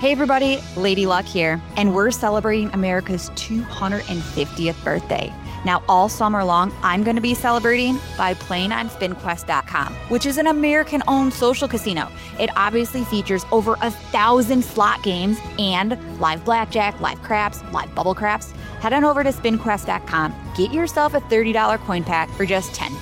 Hey everybody, Lady Luck here, and we're celebrating America's 250th birthday. Now all summer long, I'm going to be celebrating by playing on SpinQuest.com, which is an American-owned social casino. It obviously features over 1,000 slot games and live blackjack, live craps, live bubble craps. Head on over to SpinQuest.com, get yourself a $30 coin pack for just $10.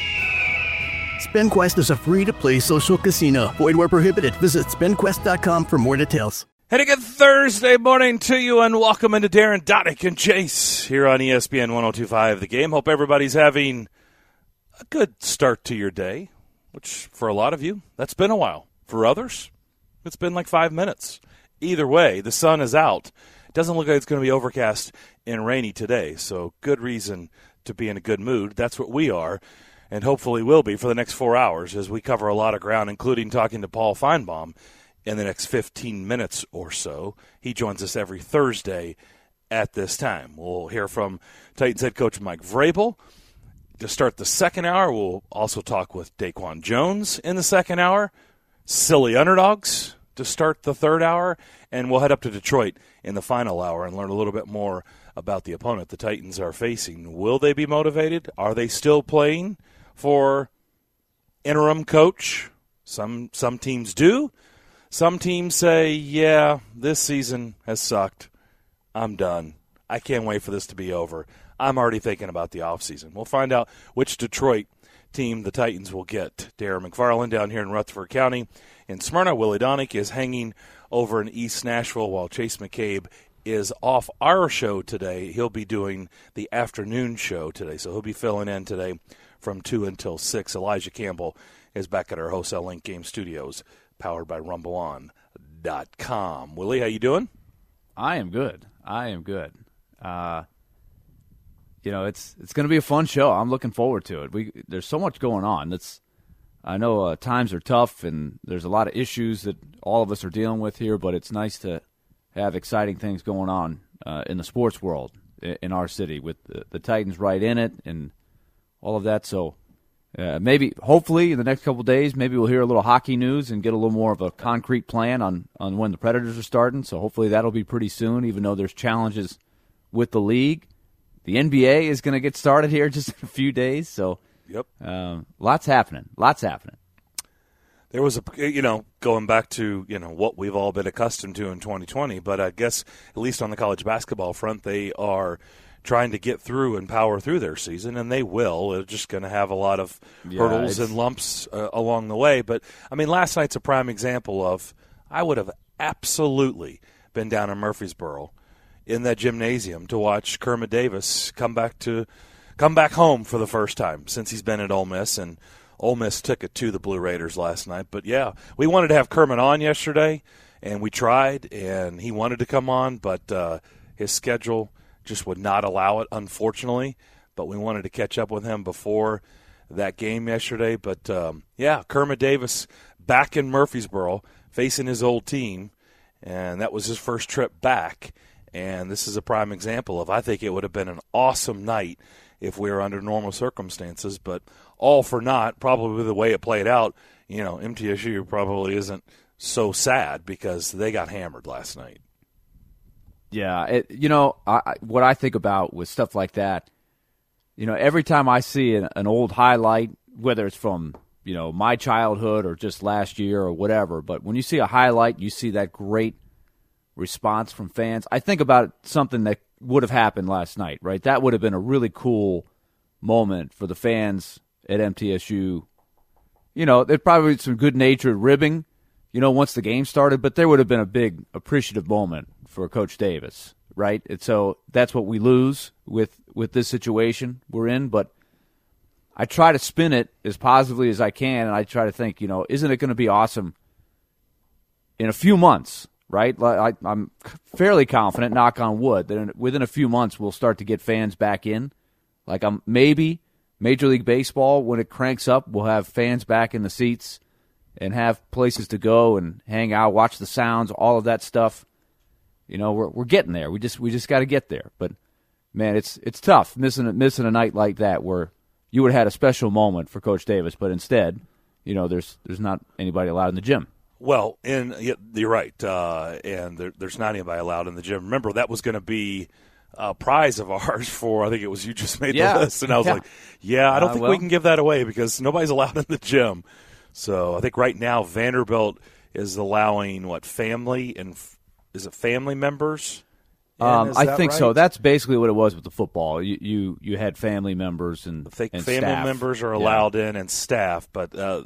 SpinQuest is a free-to-play social casino. Void where prohibited. Visit SpinQuest.com for more details. And a good Thursday morning to you, and welcome into Darren, Donick, and Chase here on ESPN 102.5 The Game. Hope everybody's having a good start to your day, which for a lot of you, that's been a while. For others, it's been like 5 minutes. Either way, the sun is out. It doesn't look like it's going to be overcast and rainy today, so good reason to be in a good mood. That's what we are, and hopefully will be for the next 4 hours as we cover a lot of ground, including talking to Paul Feinbaum in the next 15 minutes or so. He joins us every Thursday at this time. We'll hear from Titans head coach Mike Vrabel to start the second hour. We'll also talk with Daquan Jones in the second hour. Silly underdogs to start the third hour. And we'll head up to Detroit in the final hour and learn a little bit more about the opponent the Titans are facing. Will they be motivated? Are they still playing for interim coach? Some teams do. Some teams say, yeah, this season has sucked. I'm done. I can't wait for this to be over. I'm already thinking about the offseason. We'll find out which Detroit team the Titans will get. Darren McFarland down here in Rutherford County. In Smyrna, Willie Donick is hanging over in East Nashville while Chase McCabe is off our show today. He'll be doing the afternoon show today, so he'll be filling in today from 2 until 6. Elijah Campbell is back at our Wholesale Link Game Studios, powered by RumbleOn.com. Willie, how you doing? I am good. It's going to be a fun show. I'm looking forward to it. There's so much going on. I know times are tough, and there's a lot of issues that all of us are dealing with here, but it's nice to have exciting things going on in the sports world in our city with the Titans right in it and all of that. So hopefully, in the next couple of days, maybe we'll hear a little hockey news and get a little more of a concrete plan on when the Predators are starting. So hopefully that'll be pretty soon, even though there's challenges with the league. The NBA is going to get started here just in a few days. So yep, lots happening. There was going back to, what we've all been accustomed to in 2020, but I guess at least on the college basketball front, they are trying to get through and power through their season, and they will. They're just going to have a lot of hurdles and lumps along the way. But, last night's a prime example of I would have absolutely been down in Murfreesboro in that gymnasium to watch Kermit Davis come back home for the first time since he's been at Ole Miss, and Ole Miss took it to the Blue Raiders last night. But, yeah, we wanted to have Kermit on yesterday, and we tried, and he wanted to come on, but his schedule just would not allow it, unfortunately. But we wanted to catch up with him before that game yesterday. But, Kermit Davis back in Murfreesboro facing his old team, and that was his first trip back. And this is a prime example of I think it would have been an awesome night if we were under normal circumstances. But all for naught, probably the way it played out, MTSU probably isn't so sad because they got hammered last night. Yeah, what I think about with stuff like that, every time I see an old highlight, whether it's from, my childhood or just last year or whatever, but when you see a highlight, you see that great response from fans. I think about something that would have happened last night, right? That would have been a really cool moment for the fans at MTSU. There'd probably be some good-natured ribbing, once the game started, but there would have been a big appreciative moment for Coach Davis, right? And so that's what we lose with this situation we're in, but I try to spin it as positively as I can, and I try to think, isn't it going to be awesome in a few months, right? I'm fairly confident, knock on wood, that within a few months we'll start to get fans back in. Maybe Major League Baseball, when it cranks up, we'll have fans back in the seats and have places to go and hang out, watch the sounds, all of that stuff. We're getting there. We just got to get there. But man, it's tough missing a night like that where you would have had a special moment for Coach Davis, but instead, there's not anybody allowed in the gym. Well, you're right, and there's not anybody allowed in the gym. Remember, that was going to be a prize of ours for, I think it was you just made the list, and I was like, I don't think we can give that away because nobody's allowed in the gym. So I think right now Vanderbilt is allowing, family and is it family members? I think right? so. That's basically what it was with the football. You had family members and I think and family staff. members are allowed in and staff, but at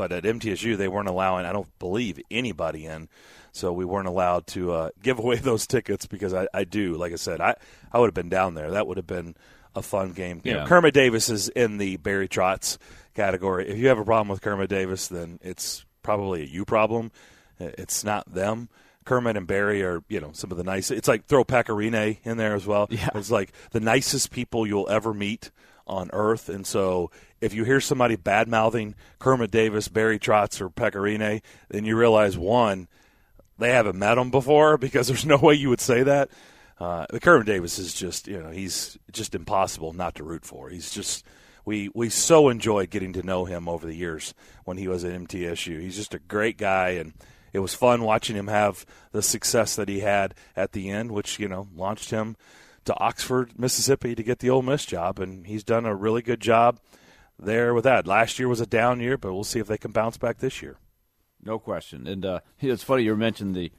MTSU they weren't allowing, I don't believe, anybody in. So we weren't allowed to give away those tickets because I do, like I said, I would have been down there. That would have been a fun game. You know, Kermit Davis is in the Barry Trotz category. If you have a problem with Kermit Davis, then it's probably a you problem. It's not them. Kermit and Barry are, some of the nicest. It's like throw Pecorine in there as well. Yeah. It's like the nicest people you'll ever meet on earth. And so if you hear somebody bad-mouthing Kermit Davis, Barry Trotz, or Pecorine, then you realize, one, they haven't met them before because there's no way you would say that. Kermit Davis is just, he's just impossible not to root for. He's just we so enjoyed getting to know him over the years when he was at MTSU. He's just a great guy, and it was fun watching him have the success that he had at the end, which, launched him to Oxford, Mississippi to get the Ole Miss job, and he's done a really good job there with that. Last year was a down year, but we'll see if they can bounce back this year. No question. And it's funny you mentioned the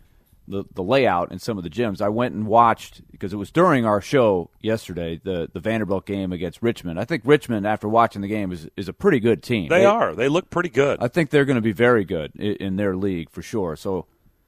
layout in some of the gyms. I went and watched, because it was during our show yesterday, the Vanderbilt game against Richmond. I think Richmond, after watching the game, is a pretty good team. They are. They look pretty good. I think they're going to be very good in their league for sure. So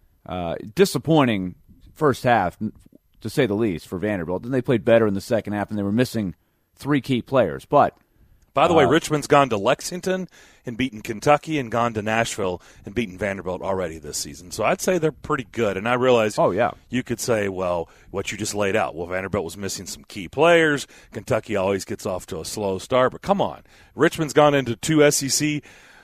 disappointing first half, to say the least, for Vanderbilt. Then they played better in the second half, and they were missing 3 key players. But by the way, Richmond's gone to Lexington and beaten Kentucky and gone to Nashville and beaten Vanderbilt already this season. So I'd say they're pretty good. And I realize you could say, well, what you just laid out. Well, Vanderbilt was missing some key players. Kentucky always gets off to a slow start. But come on. Richmond's gone into 2 SEC,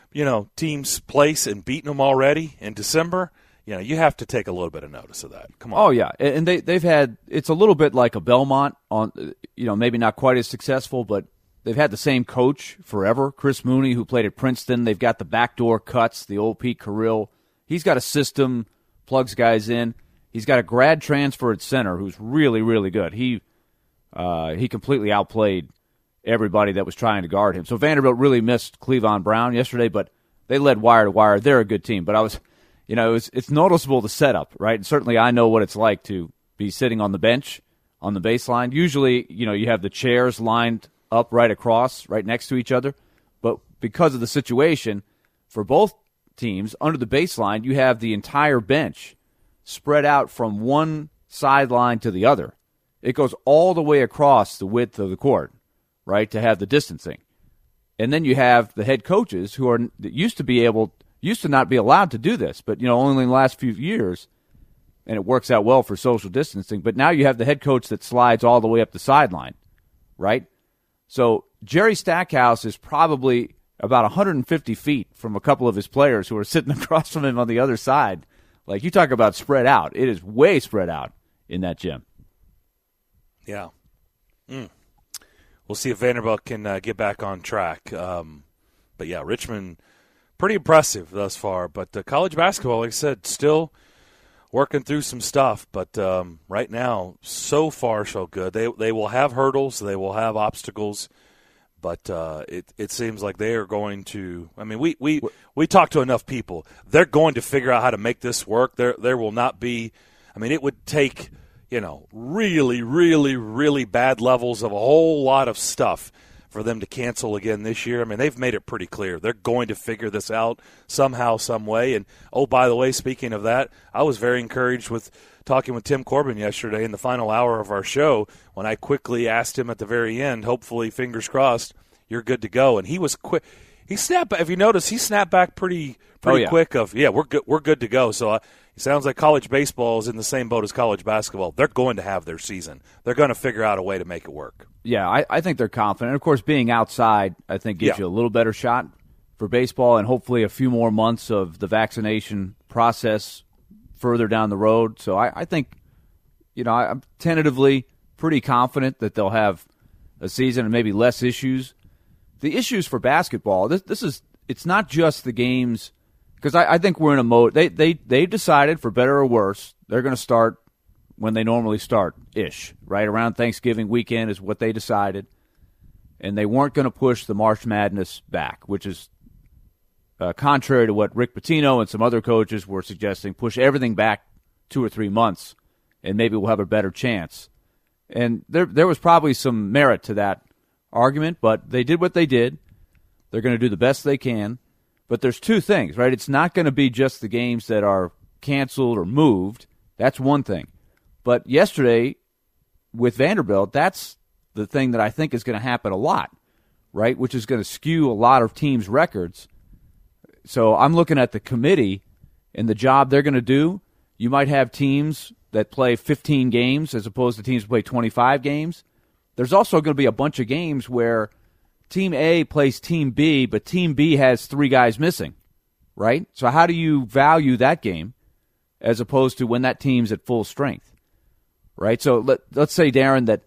teams' place and beaten them already in December. You have to take a little bit of notice of that. Come on. Oh, yeah. And they've had – it's a little bit like a Belmont on, maybe not quite as successful, but they've had the same coach forever, Chris Mooney, who played at Princeton. They've got the backdoor cuts, the old Pete Carrill. He's got a system, plugs guys in. He's got a grad transfer at center who's really, really good. He completely outplayed everybody that was trying to guard him. So Vanderbilt really missed Cleavon Brown yesterday, but they led wire to wire. They're a good team. But I was, it's noticeable the setup, right? And certainly I know what it's like to be sitting on the bench on the baseline. Usually, you have the chairs lined up right across, right next to each other. But because of the situation, for both teams, under the baseline, you have the entire bench spread out from one sideline to the other. It goes all the way across the width of the court, right, to have the distancing. And then you have the head coaches who used to not be allowed to do this, but, only in the last few years, and it works out well for social distancing. But now you have the head coach that slides all the way up the sideline, right? So Jerry Stackhouse is probably about 150 feet from a couple of his players who are sitting across from him on the other side. Like, you talk about spread out. It is way spread out in that gym. Yeah. We'll see if Vanderbilt can get back on track. But, yeah, Richmond, pretty impressive thus far. But college basketball, like I said, still working through some stuff. But right now, so far, so good. They will have hurdles. They will have obstacles. But it seems like they are going to – I mean, we talk to enough people. They're going to figure out how to make this work. There will not be – I mean, it would take, really, really, really bad levels of a whole lot of stuff for them to cancel again this year. I mean, they've made it pretty clear. They're going to figure this out somehow, some way. And, oh, by the way, speaking of that, I was very encouraged with talking with Tim Corbin yesterday in the final hour of our show when I quickly asked him at the very end, hopefully, fingers crossed, you're good to go. And he was quick. He snapped back. If you notice, he snapped back pretty quick of, we're good to go. So it sounds like college baseball is in the same boat as college basketball. They're going to have their season. They're going to figure out a way to make it work. Yeah, I think they're confident. Of course, being outside, I think, gives you a little better shot for baseball, and hopefully a few more months of the vaccination process further down the road. So I think, I'm tentatively pretty confident that they'll have a season and maybe less issues. The issues for basketball, it's not just the games because I think we're in a mode. They decided, for better or worse, they're going to start when they normally start-ish, right? Around Thanksgiving weekend is what they decided. And they weren't going to push the March Madness back, which is contrary to what Rick Pitino and some other coaches were suggesting. Push everything back 2 or 3 months, and maybe we'll have a better chance. And there was probably some merit to that argument, but they did what they did. They're going to do the best they can. But there's two things, right? It's not going to be just the games that are canceled or moved. That's one thing. But yesterday with Vanderbilt, that's the thing that I think is going to happen a lot, right, which is going to skew a lot of teams' records. So I'm looking at the committee and the job they're going to do. You might have teams that play 15 games as opposed to teams that play 25 games. There's also going to be a bunch of games where Team A plays Team B, but Team B has 3 guys missing, right? So how do you value that game as opposed to when that team's at full strength? Right, so let's say, Darren, that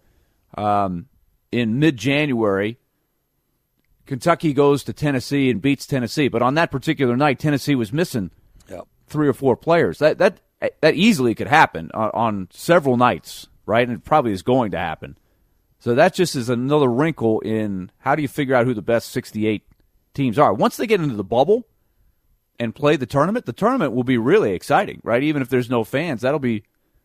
in mid-January, Kentucky goes to Tennessee and beats Tennessee, but on that particular night, Tennessee was missing 3 or 4 players. That easily could happen on several nights, right? And it probably is going to happen. So that just is another wrinkle in how do you figure out who the best 68 teams are. Once they get into the bubble and play the tournament will be really exciting, right? Even if there's no fans, that'll be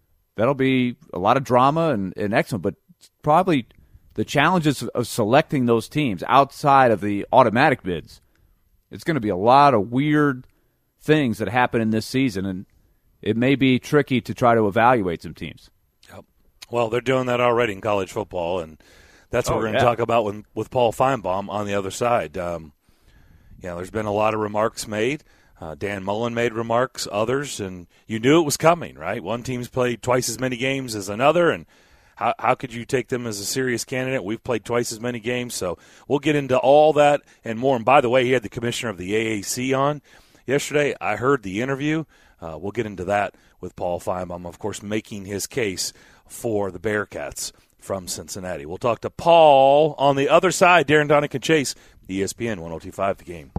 a lot of drama and excellent, but probably the challenges of selecting those teams outside of the automatic bids, it's going to be a lot of weird things that happen in this season, and it may be tricky to try to evaluate some teams. Yep. Well, they're doing that already in college football, and that's what we're going to talk about with Paul Feinbaum on the other side. There's been a lot of remarks made. Dan Mullen made remarks, others, and you knew it was coming, right? One team's played twice as many games as another, and how could you take them as a serious candidate? We've played twice as many games, so we'll get into all that and more. And by the way, he had the commissioner of the AAC on yesterday. I heard the interview. We'll get into that with Paul Feinbaum, of course, making his case for the Bearcats from Cincinnati. We'll talk to Paul on the other side. Darren Donick and Chase, ESPN 102.5 The Game.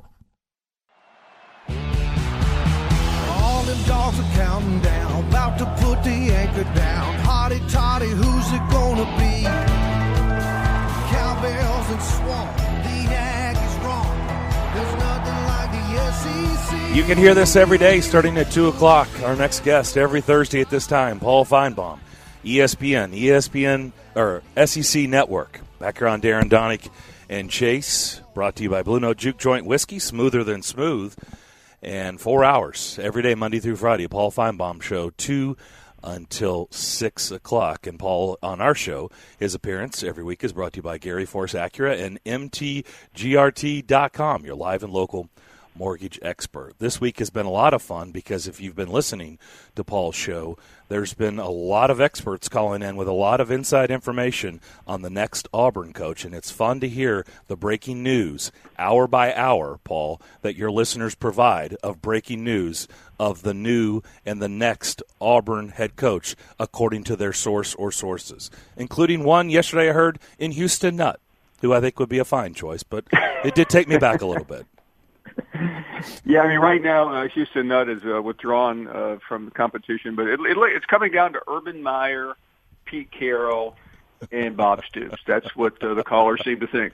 All them dogs are counting down, about to put the anchor down. Hotty toddy, who's it gonna be? Cowbells and Swamp, the Aggies wrong. There's nothing like the SEC. You can hear this every day starting at 2 o'clock. Our next guest every Thursday at this time, Paul Feinbaum, ESPN, or SEC Network. Back here on Darren Donick and Chase, brought to you by Blue Note Juke Joint Whiskey, smoother than smooth. And 4 hours every day, Monday through Friday, Paul Feinbaum Show, 2 until 6 o'clock. And Paul, on our show, his appearance every week is brought to you by Gary Force Acura and MTGRT.com, your live and local mortgage expert. This week has been a lot of fun because if you've been listening to Paul's show, there's been a lot of experts calling in with a lot of inside information on the next Auburn coach, and it's fun to hear the breaking news hour by hour, Paul, that your listeners provide of breaking news of the new and the next Auburn head coach according to their source or sources, including one yesterday I heard in Houston Nutt, who I think would be a fine choice, but it did take me back a little bit. Yeah, I mean, right now Houston Nutt is withdrawn from the competition, but it's coming down to Urban Meyer, Pete Carroll, and Bob Stoops. That's what the callers seem to think.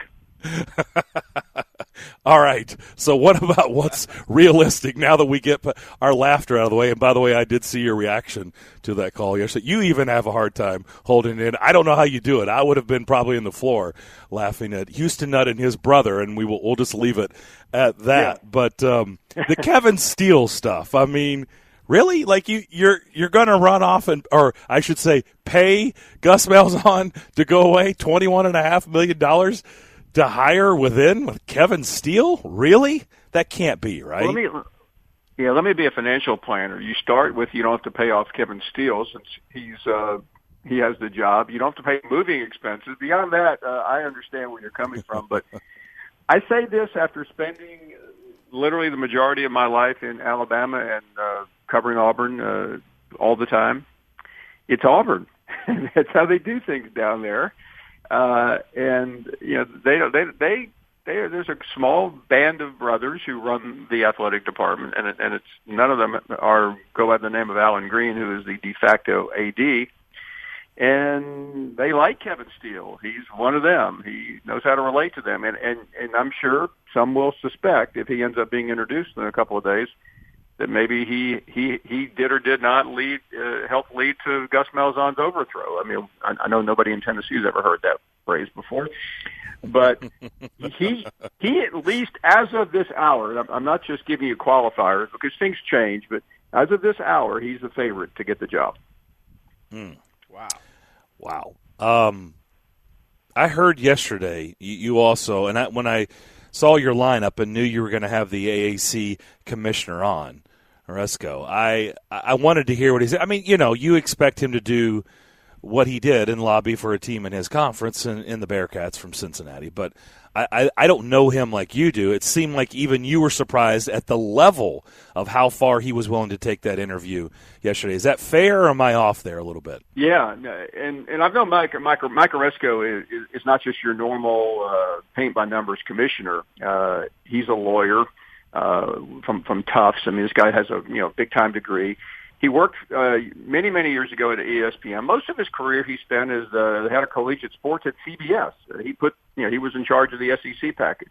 All right. So what about what's realistic now that we get our laughter out of the way? And by the way, I did see your reaction to that call yesterday. You even have a hard time holding it in. I don't know how you do it. I would have been probably in the floor laughing at Houston Nutt and his brother, and we'll just leave it at that. Yeah. But the Kevin Steele stuff, I mean, really? Like you're going to run off or I should say pay Gus Malzahn to go away $21.5 million to hire with Kevin Steele? Really? That can't be, right? Well, let me be a financial planner. You start with you don't have to pay off Kevin Steele since he has the job. You don't have to pay moving expenses. Beyond that, I understand where you're coming from. But I say this after spending literally the majority of my life in Alabama and covering Auburn all the time. It's Auburn. That's how they do things down there. And you know they there's a small band of brothers who run the athletic department, and it's none of them go by the name of Alan Green, who is the de facto AD. And they like Kevin Steele. He's one of them. He knows how to relate to them. And I'm sure some will suspect, if he ends up being introduced in a couple of days, that maybe he did or did not help lead to Gus Malzahn's overthrow. I mean, I know nobody in Tennessee's ever heard that phrase before, but he at least, as of this hour, I'm not just giving you qualifiers because things change, but as of this hour, he's the favorite to get the job. Wow. I heard yesterday you also, and when I saw your lineup and knew you were going to have the AAC commissioner on, Oresco, I wanted to hear what he said. I mean, you expect him to do what he did and lobby for a team in his conference in the Bearcats from Cincinnati, but I don't know him like you do. It seemed like even you were surprised at the level of how far he was willing to take that interview yesterday. Is that fair, or am I off there a little bit? Yeah, and I've known Mike Oresco is not just your normal paint-by-numbers commissioner. He's a lawyer from Tufts. I mean, this guy has a big-time degree. He worked many, many years ago at ESPN. Most of his career he spent as the head of collegiate sports at CBS. He was in charge of the SEC package.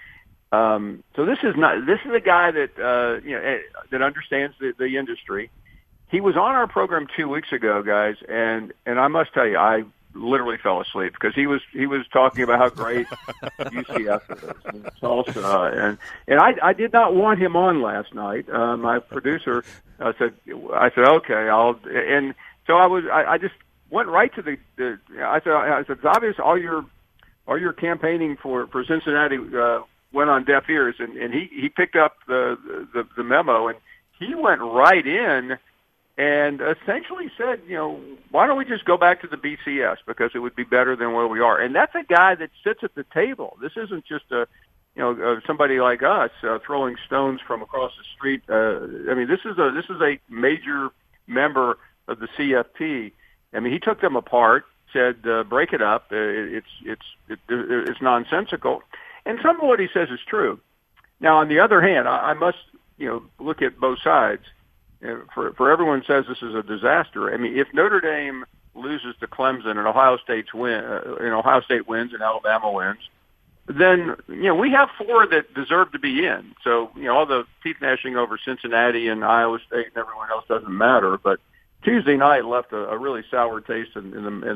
So this is a guy that understands the industry. He was on our program 2 weeks ago, guys, and I must tell you, I literally fell asleep because he was talking about how great UCF is and Tulsa, and I did not want him on last night. My producer said okay, so I just went right to I said it's obvious all your campaigning for Cincinnati went on deaf ears, and he picked up the memo, and he went right in and essentially said, why don't we just go back to the BCS because it would be better than where we are. And that's a guy that sits at the table. This isn't just somebody like us throwing stones from across the street. I mean, this is a major member of the CFP. I mean, he took them apart, said break it up. It's nonsensical, and some of what he says is true. Now, on the other hand, I must look at both sides. For everyone says this is a disaster. I mean, if Notre Dame loses to Clemson and Ohio State wins and Alabama wins, then we have four that deserve to be in. So all the teeth gnashing over Cincinnati and Iowa State and everyone else doesn't matter. But Tuesday night left a really sour taste in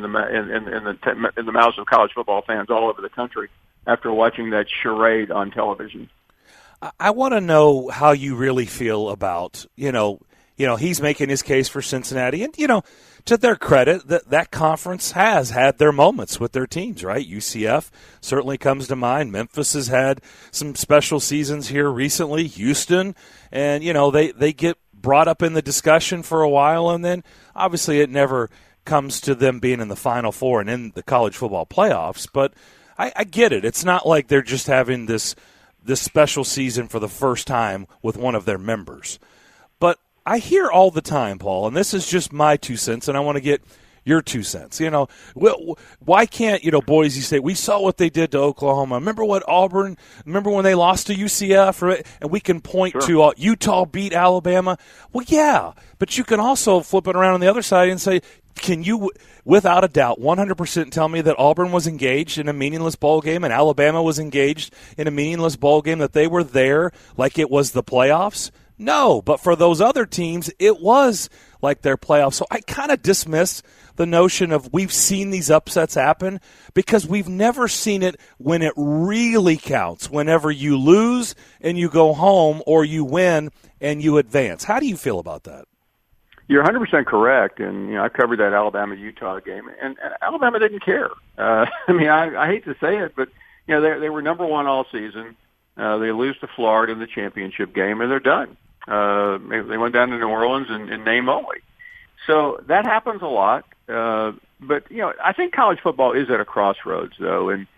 the mouths of college football fans all over the country after watching that charade on television. I want to know how you really feel about he's making his case for Cincinnati, and to their credit, that conference has had their moments with their teams, right? UCF certainly comes to mind. Memphis has had some special seasons here recently. Houston, and they get brought up in the discussion for a while, and then obviously it never comes to them being in the Final Four and in the college football playoffs. But I get it. It's not like they're just having this special season for the first time with one of their members. But I hear all the time, Paul, and this is just my 2 cents, and I want to get your 2 cents. Why can't, Boise State, we saw what they did to Oklahoma. Remember when they lost to UCF, right? And we can point to Utah beat Alabama. Well, yeah, but you can also flip it around on the other side and say, can you, without a doubt, 100% tell me that Auburn was engaged in a meaningless bowl game and Alabama was engaged in a meaningless bowl game, that they were there like it was the playoffs? No, but for those other teams, it was like their playoffs. So I kind of dismiss the notion of we've seen these upsets happen because we've never seen it when it really counts, whenever you lose and you go home or you win and you advance. How do you feel about that? You're 100% correct, and I covered that Alabama-Utah game, and Alabama didn't care. I mean, I hate to say it, but they were number one all season. They lose to Florida in the championship game, and they're done. They went down to New Orleans in name only. So that happens a lot. But I think college football is at a crossroads, though, and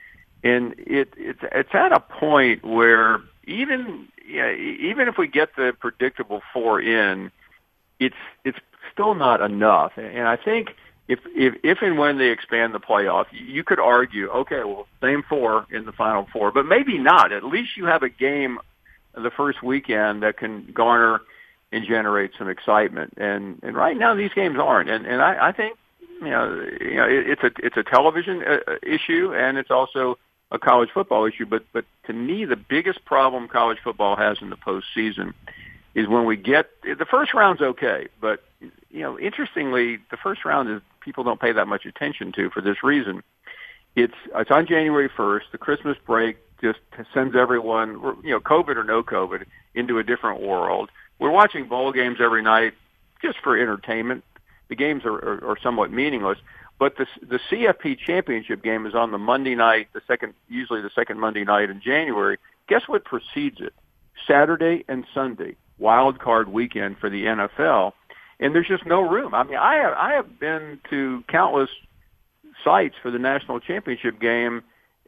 it's at a point where even if we get the predictable 4 in, it's still not enough. And I think if and when they expand the playoff, you could argue, okay, well, same 4 in the Final Four, but maybe not. At least you have a game the first weekend that can garner and generate some excitement. And right now these games aren't. And I think it's a television issue, and it's also a college football issue. But to me, the biggest problem college football has in the postseason is when we get the first round's okay, but interestingly, the first round is people don't pay that much attention to for this reason. It's on January 1st. The Christmas break just sends everyone, COVID or no COVID, into a different world. We're watching bowl games every night just for entertainment. The games are somewhat meaningless. But the CFP championship game is on the Monday night, usually the second Monday night in January. Guess what precedes it? Saturday and Sunday, wild card weekend for the NFL, and there's just no room. I mean, I have been to countless sites for the national championship game,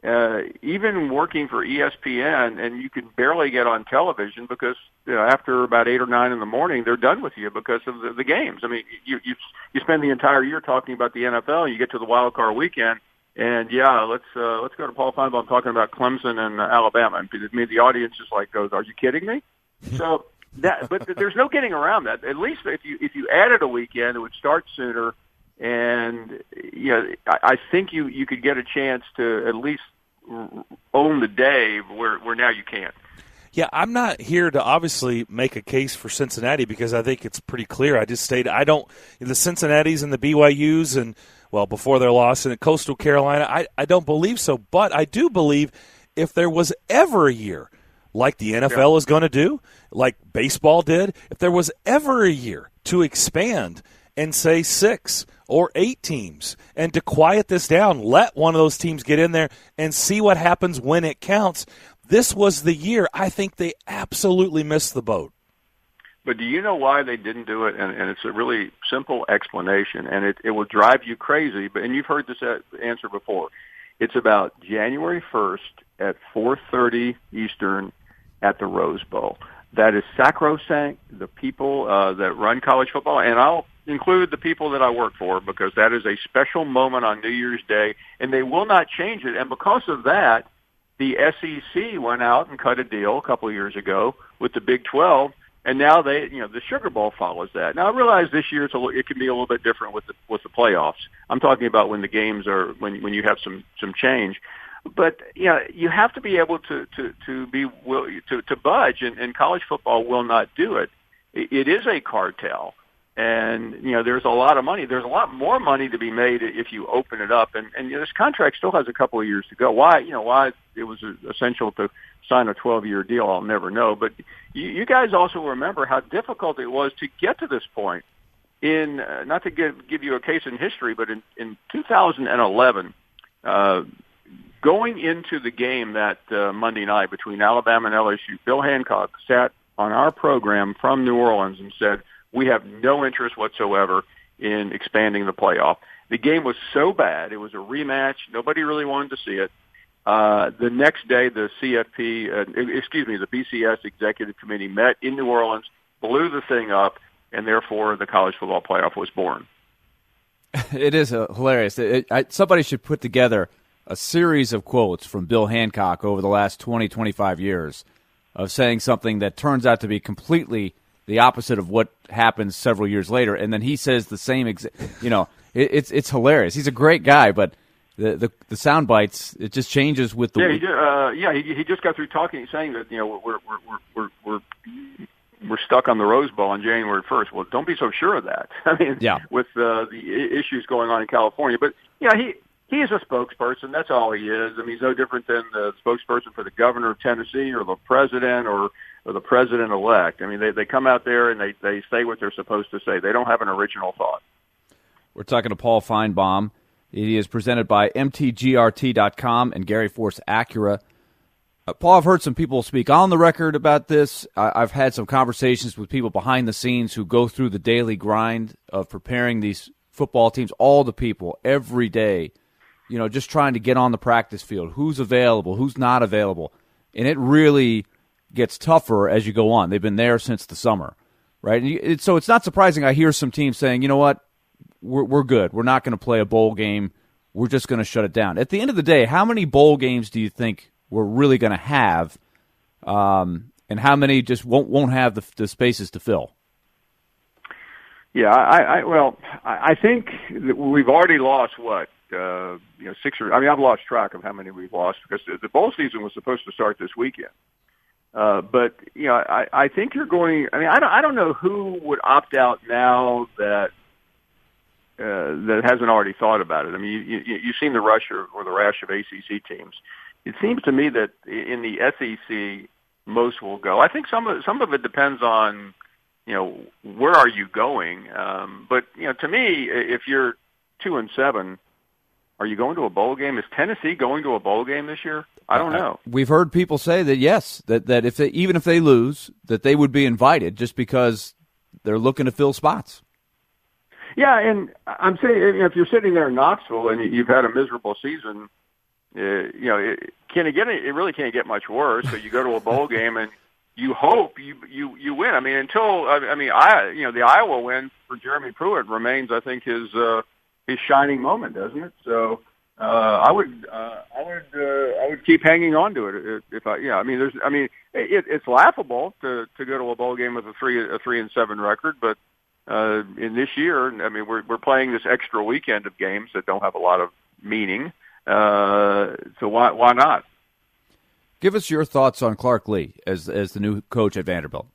even working for ESPN, and you can barely get on television because after about 8 or 9 in the morning, they're done with you because of the games. I mean, you spend the entire year talking about the NFL, and you get to the wild card weekend, and let's go to Paul Feinbaum talking about Clemson and Alabama. I mean, the audience just goes, "Are you kidding me?" So but there's no getting around that. At least if you added a weekend, it would start sooner, and I think you could get a chance to at least own the day where now you can't. Yeah, I'm not here to obviously make a case for Cincinnati because I think it's pretty clear. I just stated the Cincinnatis and the BYUs and, before their loss in Coastal Carolina, I don't believe so. But I do believe if there was ever a year like the NFL is going to do, like baseball did, if there was ever a year to expand and say 6 or 8 teams and to quiet this down, let one of those teams get in there and see what happens when it counts, this was the year. I think they absolutely missed the boat. But do you know why they didn't do it? And it's a really simple explanation, and it will drive you crazy. And you've heard this answer before. It's about January 1st at 4:30 Eastern at the Rose Bowl. That is sacrosanct. The people that run college football, and I'll include the people that I work for because that is a special moment on New Year's Day, and they will not change it. And because of that, the SEC went out and cut a deal a couple of years ago with the Big 12, and now the Sugar Bowl follows that. Now I realize this year it can be a little bit different with the playoffs. I'm talking about when the games are when you have some change. But you have to be able to budge, and college football will not do it. It is a cartel, and there's a lot of money. There's a lot more money to be made if you open it up. And this contract still has a couple of years to go. Why it was essential to sign a 12-year deal, I'll never know. But you guys also remember how difficult it was to get to this point. In not to give you a case in history, but in 2011. Going into the game that Monday night between Alabama and LSU, Bill Hancock sat on our program from New Orleans and said, we have no interest whatsoever in expanding the playoff. The game was so bad. It was a rematch. Nobody really wanted to see it. The next day, the BCS Executive Committee met in New Orleans, blew the thing up, and therefore the college football playoff was born. It is hilarious. Somebody should put together a series of quotes from Bill Hancock over the last 20, 25 years of saying something that turns out to be completely the opposite of what happens several years later, and then he says the same it's hilarious. He's a great guy, but the sound bites, it just changes with the he just got through saying that we're stuck on the Rose Bowl on January 1st. Well, don't be so sure of that. I mean, with the issues going on in California, but he is a spokesperson. That's all he is. I mean, he's no different than the spokesperson for the governor of Tennessee or the president or the president-elect. I mean, they come out there and they say what they're supposed to say. They don't have an original thought. We're talking to Paul Feinbaum. He is presented by MTGRT.com and Gary Force Acura. Paul, I've heard some people speak on the record about this. I've had some conversations with people behind the scenes who go through the daily grind of preparing these football teams, all the people, every day, just trying to get on the practice field, who's available, who's not available. And it really gets tougher as you go on. They've been there since the summer, right? And so it's not surprising I hear some teams saying, you know what, we're good. We're not going to play a bowl game. We're just going to shut it down. At the end of the day, how many bowl games do you think we're really going to have, and how many just won't have the spaces to fill? Yeah, I think that we've already lost six or I've lost track of how many we've lost because the bowl season was supposed to start this weekend. But I think you're going. I don't know who would opt out now that hasn't already thought about it. You've seen the rush or the rash of ACC teams. It seems to me that in the SEC, most will go. I think some of it depends on where are you going. But to me, if you're 2-7, are you going to a bowl game? Is Tennessee going to a bowl game this year? I don't know. We've heard people say that yes, that if even if they lose, that they would be invited just because they're looking to fill spots. Yeah, and I'm saying if you're sitting there in Knoxville and you've had a miserable season, it really can't get much worse. So you go to a bowl game and you hope you win. The Iowa win for Jeremy Pruitt remains, I think, his shining moment, doesn't it? So I would keep hanging on to it. It's laughable to go to a bowl game with a 3-7 record, but in this year, we're playing this extra weekend of games that don't have a lot of meaning. So why not? Give us your thoughts on Clark Lea as the new coach at Vanderbilt.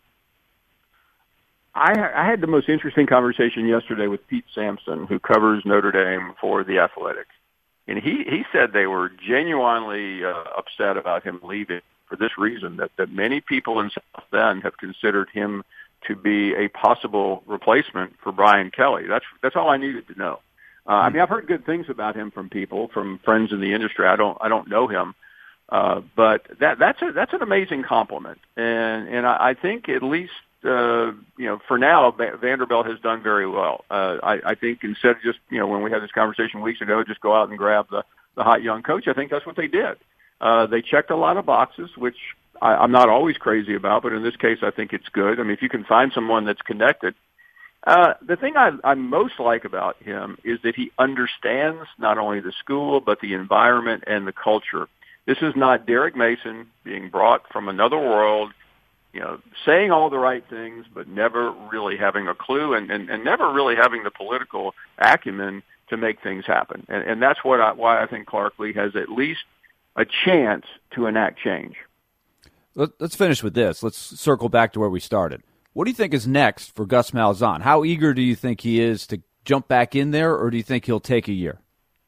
I had the most interesting conversation yesterday with Pete Sampson, who covers Notre Dame for The Athletic. And he said they were genuinely upset about him leaving for this reason, that many people in South Bend have considered him to be a possible replacement for Brian Kelly. That's all I needed to know. I've heard good things about him from people, from friends in the industry. I don't know him. But that's an amazing compliment. And I think at least, for now, Vanderbilt has done very well. I think instead of just, when we had this conversation weeks ago, just go out and grab the hot young coach, I think that's what they did. They checked a lot of boxes, which I'm not always crazy about, but in this case, I think it's good. If you can find someone that's connected. The thing I most like about him is that he understands not only the school, but the environment and the culture. This is not Derek Mason being brought from another world, saying all the right things, but never really having a clue and never really having the political acumen to make things happen. And that's why I think Clark Lea has at least a chance to enact change. Let's finish with this. Let's circle back to where we started. What do you think is next for Gus Malzahn? How eager do you think he is to jump back in there, or do you think he'll take a year?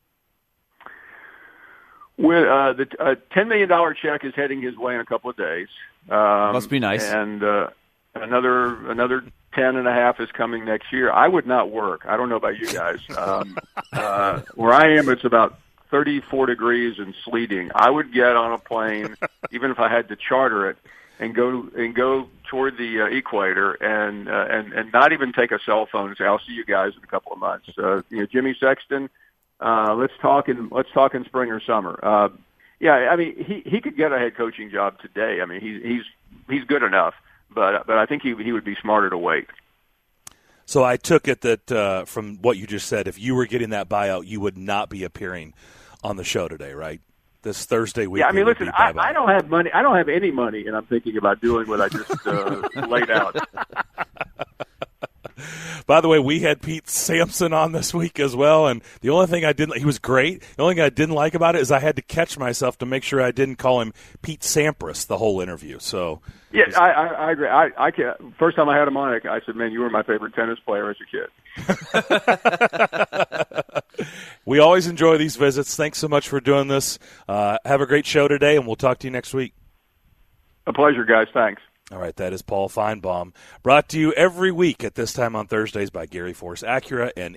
Well, the $10 million check is heading his way in a couple of days. Must be nice. And another 10.5 is coming next year. I would not work. I don't know about you guys. Where I am, it's about 34 degrees and sleeting. I would get on a plane, even if I had to charter it, and go toward the equator and not even take a cell phone and say, "I'll see you guys in a couple of months." Jimmy Sexton. Let's talk in spring or summer. He could get a head coaching job today. He's good enough, but I think he would be smarter to wait. So I took it that from what you just said, if you were getting that buyout, you would not be appearing on the show today, right? This Thursday week. Yeah, listen, I don't have money. I don't have any money, and I'm thinking about doing what I just laid out. By the way, we had Pete Sampson on this week as well, and the only thing he was great. The only thing I didn't like about it is I had to catch myself to make sure I didn't call him Pete Sampras the whole interview. So yeah, I agree. I can't. First time I had him on, I said, "Man, you were my favorite tennis player as a kid." We always enjoy these visits. Thanks so much for doing this. Have a great show today, and we'll talk to you next week. A pleasure, guys. Thanks. All right, that is Paul Feinbaum, brought to you every week at this time on Thursdays by Gary Force Acura and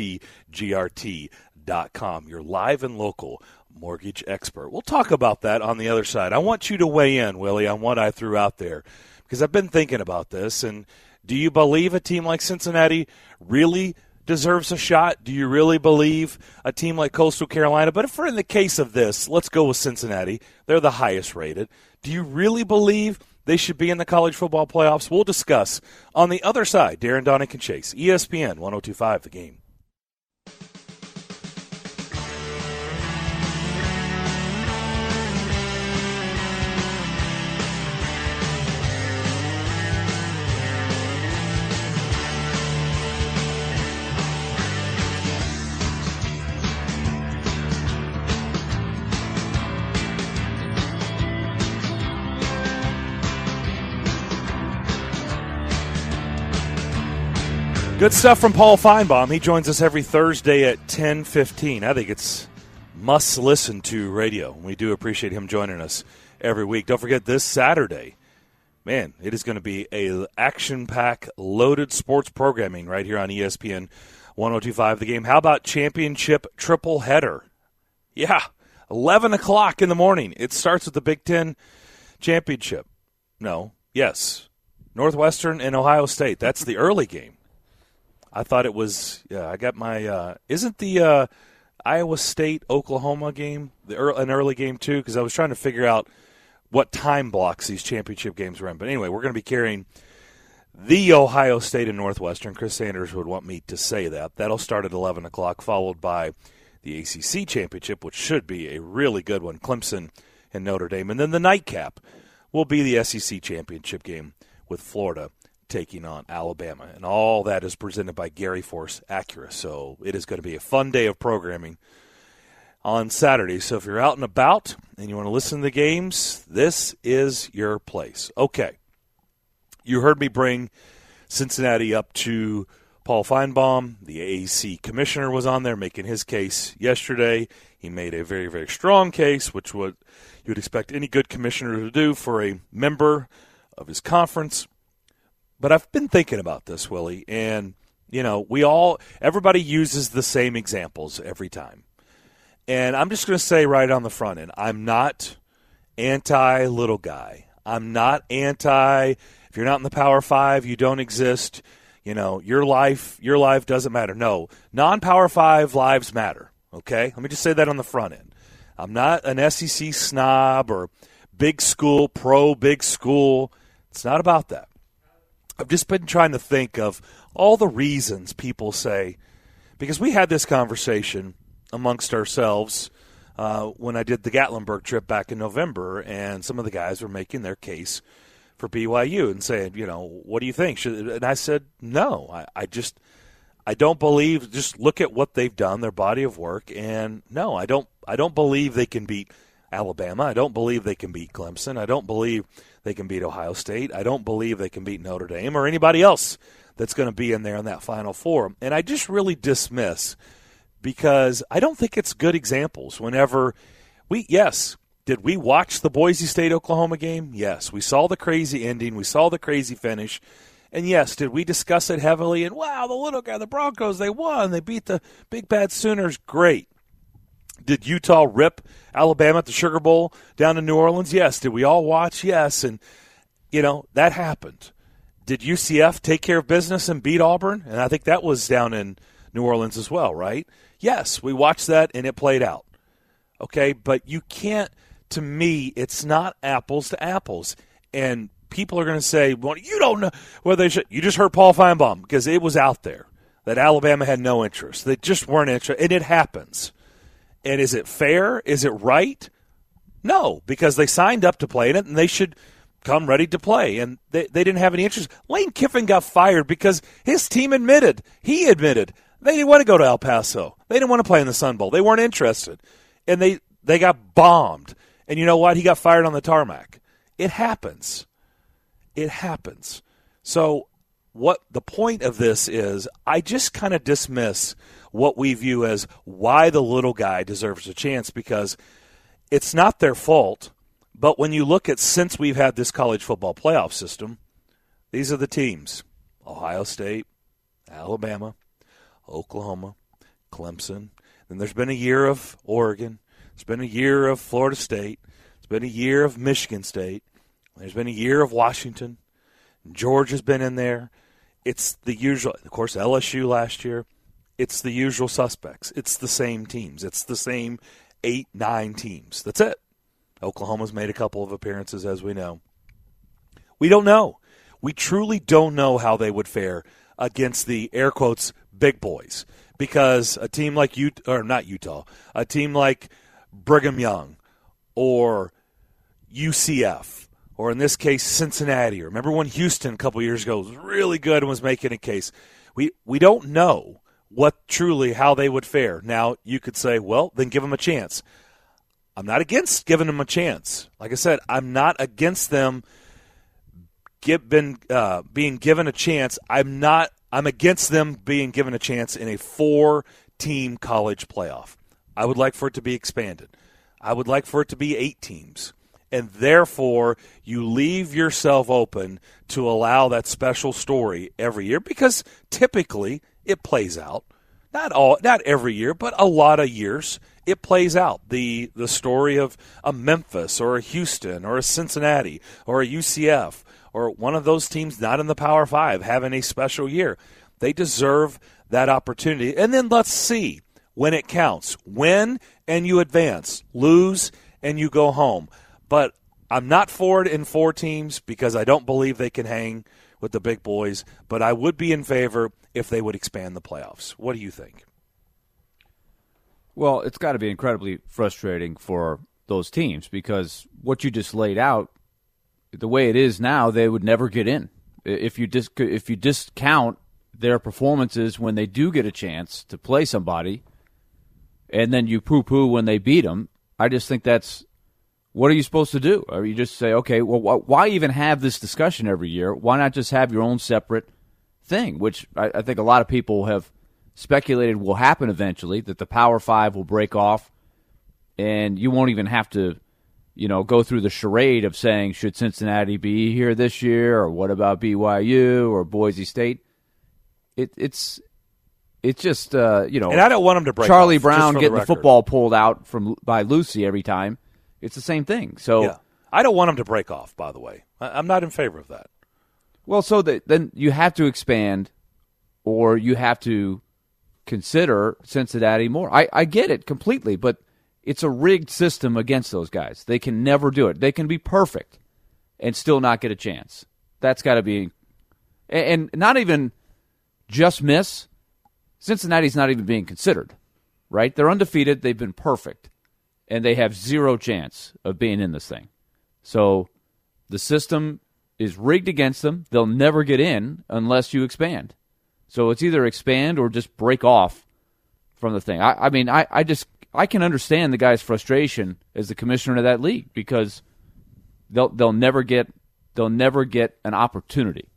MTGRT.com, your live and local mortgage expert. We'll talk about that on the other side. I want you to weigh in, Willie, on what I threw out there, because I've been thinking about this. And do you believe a team like Cincinnati really deserves a shot? Do you really believe a team like Coastal Carolina? But if we're in the case of this, let's go with Cincinnati. They're the highest rated. Do you really believe they should be in the college football playoffs? We'll discuss on the other side. Darren, Donick, and Chase, ESPN 102.5 The Game. Good stuff from Paul Feinbaum. He joins us every Thursday at 10:15. I think it's must-listen to radio. We do appreciate him joining us every week. Don't forget this Saturday, man, it is going to be a action-packed, loaded sports programming right here on ESPN 102.5 The Game. How about championship triple header? Yeah, 11 o'clock in the morning. It starts with the Big Ten championship. No, yes, Northwestern and Ohio State. That's the early game. I thought it was, I got my, isn't the Iowa State-Oklahoma game an early game too? Because I was trying to figure out what time blocks these championship games were in. But anyway, we're going to be carrying the Ohio State and Northwestern. Chris Sanders would want me to say that. That'll start at 11 o'clock, followed by the ACC championship, which should be a really good one, Clemson and Notre Dame. And then the nightcap will be the SEC championship game with Florida taking on Alabama. And all that is presented by Gary Force Acura. So it is going to be a fun day of programming on Saturday. So if you're out and about and you want to listen to the games, this is your place. Okay. You heard me bring Cincinnati up to Paul Feinbaum. The AAC commissioner was on there making his case yesterday. He made a very, very strong case, which you would expect any good commissioner to do for a member of his conference. But I've been thinking about this, Willie, and, everybody uses the same examples every time. And I'm just going to say right on the front end, I'm not anti-little guy. I'm not anti, if you're not in the Power 5, you don't exist. Your life doesn't matter. No, non-Power 5 lives matter, okay? Let me just say that on the front end. I'm not an SEC snob or big school, pro-big school. It's not about that. I've just been trying to think of all the reasons people say, because we had this conversation amongst ourselves when I did the Gatlinburg trip back in November, and some of the guys were making their case for BYU and saying, what do you think? And I said, no, I don't believe, just look at what they've done, their body of work, and no, I don't believe they can beat Alabama. I don't believe they can beat Clemson. I don't believe they can beat Ohio State. I don't believe they can beat Notre Dame or anybody else that's going to be in there in that Final Four. And I just really dismiss, because I don't think it's good examples whenever did we watch the Boise State-Oklahoma game? Yes. We saw the crazy ending. We saw the crazy finish. And yes, did we discuss it heavily? And wow, the little guy, the Broncos, they won. They beat the big bad Sooners. Great. Did Utah rip Alabama at the Sugar Bowl down in New Orleans? Yes. Did we all watch? Yes. And, that happened. Did UCF take care of business and beat Auburn? And I think that was down in New Orleans as well, right? Yes, we watched that and it played out. Okay, but you can't, to me, it's not apples to apples. And people are going to say, well, you don't know whether they should. You just heard Paul Feinbaum, because it was out there that Alabama had no interest. They just weren't interested, and it happens. And is it fair? Is it right? No, because they signed up to play in it, and they should come ready to play. And they didn't have any interest. Lane Kiffin got fired because his team admitted they didn't want to go to El Paso. They didn't want to play in the Sun Bowl. They weren't interested. And they got bombed. And you know what? He got fired on the tarmac. It happens. It happens. So what the point of this is, I just kind of dismiss what we view as why the little guy deserves a chance, because it's not their fault. But when you look at, since we've had this college football playoff system, these are the teams: Ohio State, Alabama, Oklahoma, Clemson. Then there's been a year of Oregon. There's been a year of Florida State. There's been a year of Michigan State. There's been a year of Washington. Georgia's been in there. It's the usual. Of course, LSU last year. It's the usual suspects. It's the same teams. It's the same 8-9 teams. That's it. Oklahoma's made a couple of appearances, as we know. We don't know. We truly don't know how they would fare against the, air quotes, big boys. Because a team like a team like Brigham Young or UCF, or in this case Cincinnati, or remember when Houston a couple years ago was really good and was making a case. We don't know how they would fare. Now, you could say, well, then give them a chance. I'm not against giving them a chance. Like I said, I'm not against them being given a chance. I'm not I'm against them being given a chance in a 4-team college playoff. I would like for it to be expanded. I would like for it to be 8 teams. And therefore, you leave yourself open to allow that special story every year because typically it plays out. Not every year, but a lot of years it plays out. The story of a Memphis or a Houston or a Cincinnati or a UCF or one of those teams not in the Power 5 having a special year. They deserve that opportunity. And then let's see when it counts. Win and you advance. Lose and you go home. But I'm not for it in 4 teams because I don't believe they can hang with the big boys. But I would be in favor if they would expand the playoffs. What do you think? Well, it's got to be incredibly frustrating for those teams because what you just laid out, the way it is now, they would never get in. If you discount their performances when they do get a chance to play somebody, and then you poo-poo when they beat them, I just think that's what are you supposed to do? Or you just say, okay, well, why even have this discussion every year? Why not just have your own separate thing, which I think a lot of people have speculated will happen eventually, that the Power 5 will break off, and you won't even have to, go through the charade of saying, should Cincinnati be here this year, or what about BYU or Boise State? It's just, And I don't want them to break Charlie off, Brown getting the record. football pulled out by Lucy every time. It's the same thing. So yeah. I don't want them to break off, by the way. I'm not in favor of that. Well, so then you have to expand or you have to consider Cincinnati more. I get it completely, but it's a rigged system against those guys. They can never do it. They can be perfect and still not get a chance. That's got to be – and not even just miss. Cincinnati's not even being considered, right? They're undefeated. They've been perfect, and they have zero chance of being in this thing. So the system is rigged against them. They'll never get in unless you expand. So it's either expand or just break off from the thing. I mean, I can understand the guy's frustration as the commissioner of that league because they'll never get an opportunity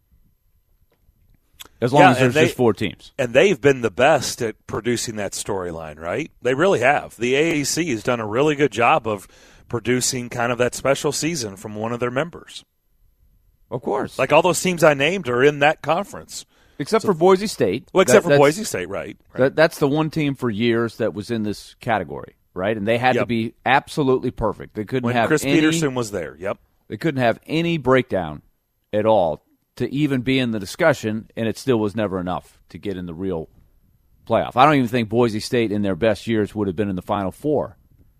as long as there's just 4 teams. And they've been the best at producing that storyline, right? They really have. The AAC has done a really good job of producing kind of that special season from one of their members. Of course. Like all those teams I named are in that conference. Except for Boise State. Well, except for Boise State, right. That's the one team for years that was in this category, right? And they had to be absolutely perfect. They couldn't have Chris Peterson was there, yep. They couldn't have any breakdown at all to even be in the discussion, and it still was never enough to get in the real playoff. I don't even think Boise State in their best years would have been in the Final Four.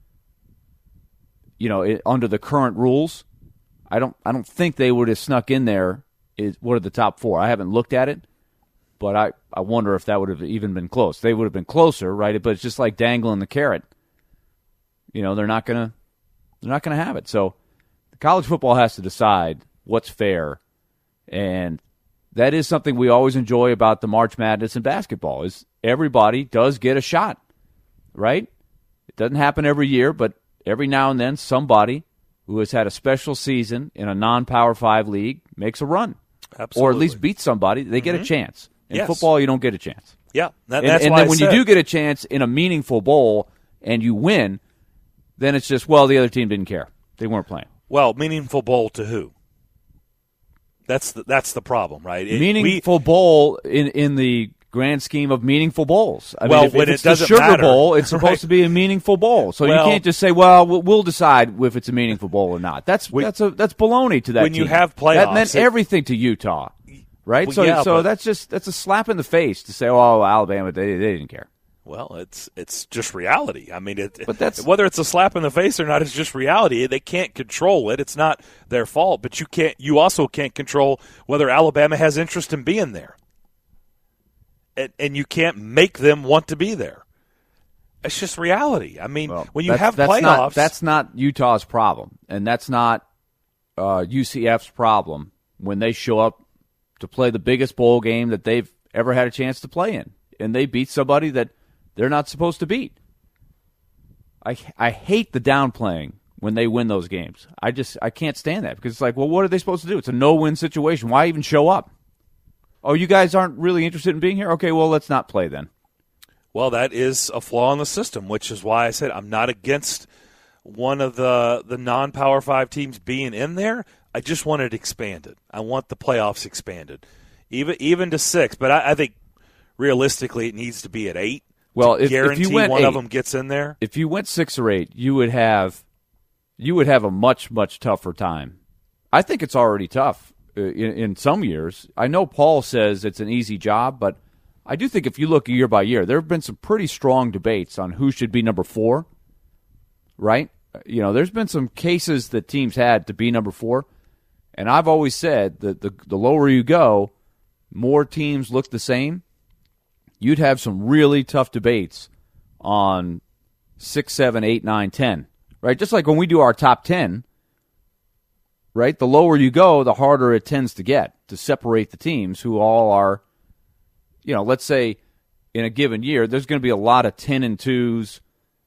Under the current rules, I don't think they would have snuck in there. What are the top 4? I haven't looked at it, but I wonder if that would have even been close. They would have been closer, right? But it's just like dangling the carrot. They're not gonna have it. So college football has to decide what's fair, and that is something we always enjoy about the March Madness in basketball is everybody does get a shot, right? It doesn't happen every year, but every now and then somebody who has had a special season in a non-Power 5 league makes a run. Absolutely. Or at least beats somebody. They get a chance. In football, you don't get a chance. Yeah, that's and why then when you do get a chance in a meaningful bowl and you win, then it's just, well, the other team didn't care. They weren't playing. Well, meaningful bowl to who? That's the problem, right? Meaningful bowl in the grand scheme of meaningful bowls. I mean, if when it's it doesn't the Sugar matter, Bowl, it's supposed to be a meaningful bowl. So you can't just say, well, we'll decide if it's a meaningful bowl or not. That's baloney to that when team. You have playoffs. That meant everything to Utah, right? Well, that's a slap in the face to say, oh, Alabama, they didn't care. Well, it's just reality. I mean, whether it's a slap in the face or not, it's just reality. They can't control it. It's not their fault. But you also can't control whether Alabama has interest in being there. And you can't make them want to be there. It's just reality. I mean, when you have playoffs. That's not Utah's problem, and that's not UCF's problem when they show up to play the biggest bowl game that they've ever had a chance to play in, and they beat somebody that they're not supposed to beat. I hate the downplaying when they win those games. I can't stand that because it's like, well, what are they supposed to do? It's a no-win situation. Why even show up? Oh, you guys aren't really interested in being here? Okay, well, let's not play then. Well, that is a flaw in the system, which is why I said I'm not against one of the non-Power 5 teams being in there. I just want it expanded. I want the playoffs expanded, even to 6. But I think realistically it needs to be at 8. Well, if you went one 8, of them gets in there. If you went 6 or 8, you would have a much, much tougher time. I think it's already tough in some years. I know Paul says it's an easy job, but I do think if you look year by year, there have been some pretty strong debates on who should be number 4, right? There's been some cases that teams had to be number 4, and I've always said that the lower you go, more teams look the same. You'd have some really tough debates on 6, 7, 8, 9, 10, right? Just like when we do our top 10, right? The lower you go, the harder it tends to get to separate the teams who all are, let's say in a given year, there's going to be a lot of 10-2s,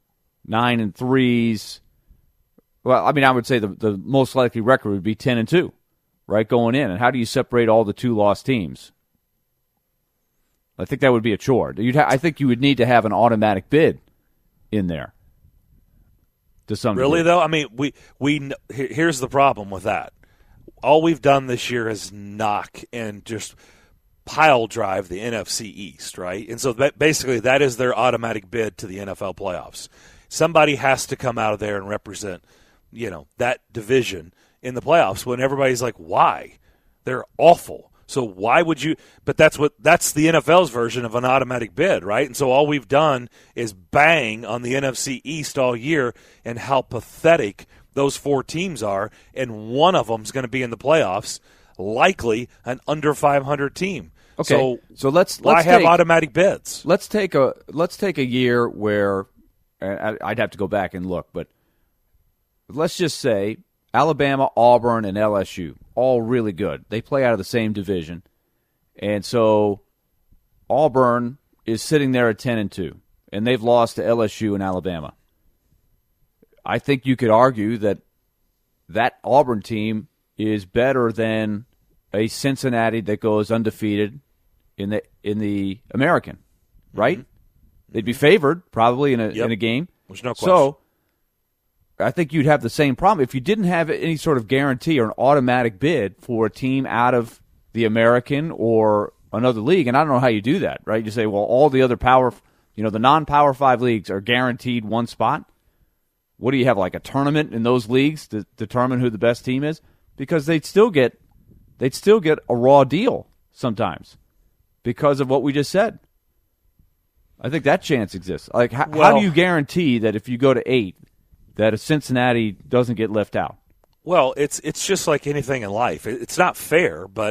9-3s. Well, I mean, I would say the most likely record would be 10-2, right, going in. And how do you separate all the 2-loss teams? I think that would be a chore. I think you would need to have an automatic bid in there. To some really degree. Though, I mean, we here's the problem with that. All we've done this year is knock and just pile drive the NFC East, right? And so basically that is their automatic bid to the NFL playoffs. Somebody has to come out of there and represent, that division in the playoffs when everybody's like, why? They're awful. So why would you – but that's the NFL's version of an automatic bid, right? And so all we've done is bang on the NFC East all year and how pathetic those 4 teams are, and one of them is going to be in the playoffs, likely an under 500 team. Okay, so let's have automatic bids? Let's take a year where I'd have to go back and look, but let's just say Alabama, Auburn, and LSU, all really good. They play out of the same division. And so Auburn is sitting there at 10-2, and they've lost to LSU and Alabama. I think you could argue that Auburn team is better than a Cincinnati that goes undefeated in the American, right? Mm-hmm. They'd be favored probably in a game. There's no question. So I think you'd have the same problem if you didn't have any sort of guarantee or an automatic bid for a team out of the American or another league. And I don't know how you do that, right? You say, well, all the other the non-Power 5 leagues are guaranteed one spot. What do you have, like a tournament in those leagues to determine who the best team is? Because they'd still get a raw deal sometimes because of what we just said. I think that chance exists. Like, how do you guarantee that if you go to 8, that a Cincinnati doesn't get left out? Well, it's just like anything in life. It's not fair, but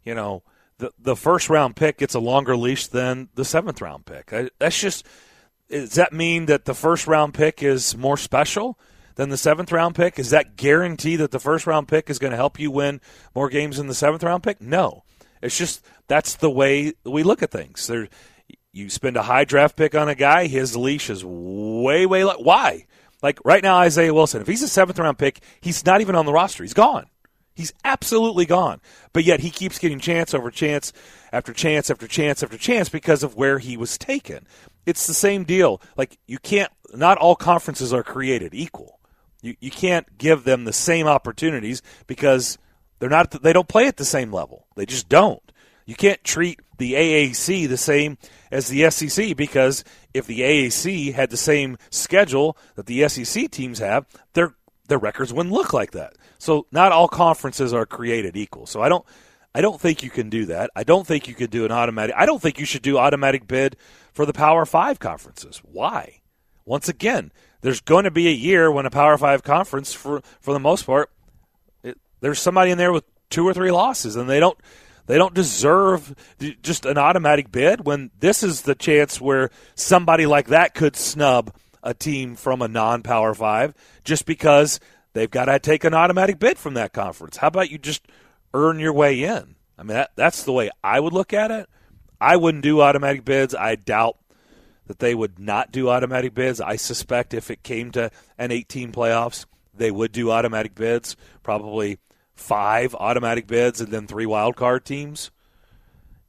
the first round pick gets a longer leash than the 7th round pick. That's just. Does that mean that the first round pick is more special than the 7th round pick? Is that guarantee that the first round pick is going to help you win more games than the 7th round pick? No. It's just that's the way we look at things. You spend a high draft pick on a guy, his leash is way low. Why? Like right now, Isaiah Wilson, if he's a 7th round pick, he's not even on the roster. He's gone. He's absolutely gone. But yet he keeps getting chance over chance after chance after chance after chance because of where he was taken. It's the same deal. Like not all conferences are created equal. You can't give them the same opportunities because they don't play at the same level. They just don't. You can't treat the AAC the same as the SEC because if the AAC had the same schedule that the SEC teams have, their records wouldn't look like that. So not all conferences are created equal. So I don't think you can do that. I don't think you could do an automatic. I don't think you should do automatic bid for the Power 5 conferences. Why? Once again, there's going to be a year when a Power 5 conference, for the most part, there's somebody in there with 2 or 3 losses, and they don't deserve just an automatic bid when this is the chance where somebody like that could snub a team from a non-Power 5 just because they've got to take an automatic bid from that conference. How about you just earn your way in? I mean, that's the way I would look at it. I wouldn't do automatic bids. I doubt that they would not do automatic bids. I suspect if it came to an 18 playoffs, they would do automatic bids, probably 5 automatic bids and then 3 wild card teams.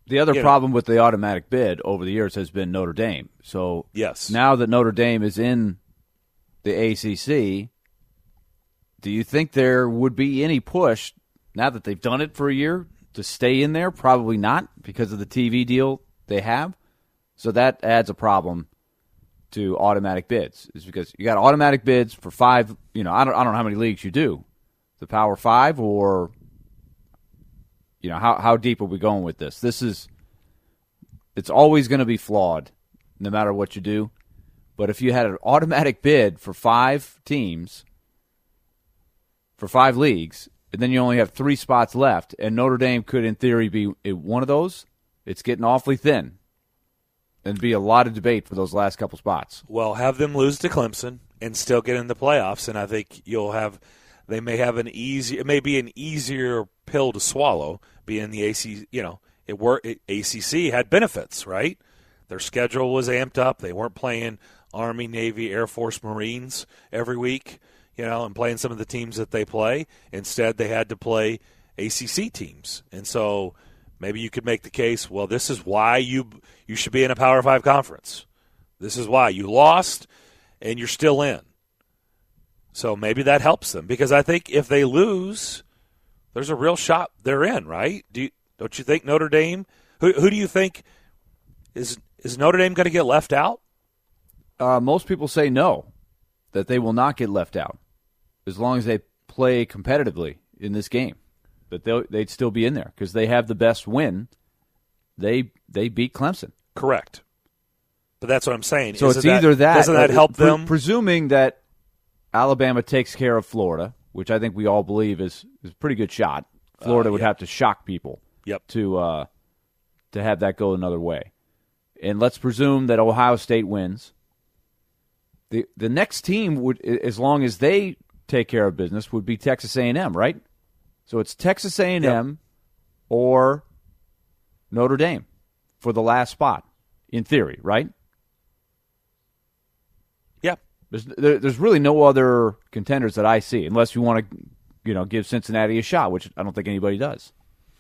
The other problem with the automatic bid over the years has been Notre Dame. So yes, now that Notre Dame is in the ACC, do you think there would be any push, now that they've done it for a year, to stay in there? Probably not, because of the TV deal they have. So that adds a problem to automatic bids, is because you got automatic bids for 5. I don't know how many leagues you do, the Power 5, or how deep are we going with this? It's always going to be flawed, no matter what you do. But if you had an automatic bid for 5 teams, for 5 leagues, and then you only have 3 spots left, and Notre Dame could, in theory, be one of those, it's getting awfully thin. There'd be a lot of debate for those last couple spots. Well, have them lose to Clemson and still get in the playoffs, and I think they may have it may be an easier pill to swallow, being the ACC. ACC had benefits, right? Their schedule was amped up. They weren't playing Army, Navy, Air Force, Marines every week, and playing some of the teams that they play. Instead, they had to play ACC teams. And so maybe you could make the case, well, this is why you should be in a Power 5 conference. This is why. You lost, and you're still in. So maybe that helps them. Because I think if they lose, there's a real shot they're in, right? Don't you think Notre Dame? Who do you think is Notre Dame going to get left out? Most people say no, that they will not get left out, as long as they play competitively in this game. That they'd still be in there because they have the best win. They beat Clemson. Correct. But that's what I'm saying. So it's either that. Doesn't that help them? Presuming that Alabama takes care of Florida, which I think we all believe is a pretty good shot. Florida would have to shock people. Yep. To have that go another way. And let's presume that Ohio State wins. The next team would, as long as they take care of business, would be Texas A&M, right? So it's Texas A&M or Notre Dame for the last spot, in theory, right? Yeah. There's really no other contenders that I see, unless you want to, give Cincinnati a shot, which I don't think anybody does.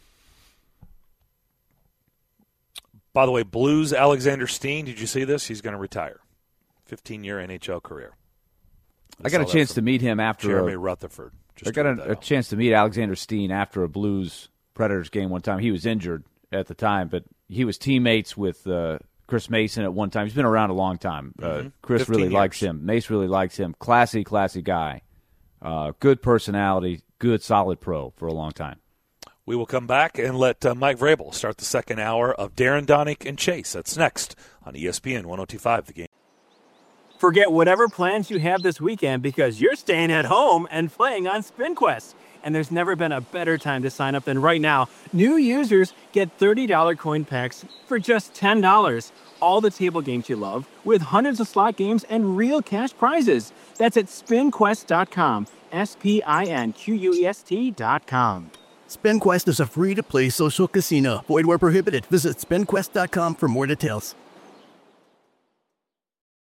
By the way, Blues Alexander Steen, did you see this? He's going to retire. 15-year NHL career. I got a chance to meet him after Jeremy Rutherford. I got a chance to meet Alexander Steen after a Blues Predators game one time. He was injured at the time, but he was teammates with Chris Mason at one time. He's been around a long time. Chris really likes him. Mace really likes him. Classy guy. Good personality. Good, solid pro for a long time. We will come back and let Mike Vrabel start the second hour of Darren Donick and Chase. That's next on ESPN 102.5 The Game. Forget whatever plans you have this weekend because you're staying at home and playing on SpinQuest. And there's never been a better time to sign up than right now. New users get $30 coin packs for just $10. All the table games you love with hundreds of slot games and real cash prizes. That's at SpinQuest.com. SpinQuest.com. SpinQuest is a free-to-play social casino. Void where prohibited. Visit SpinQuest.com for more details.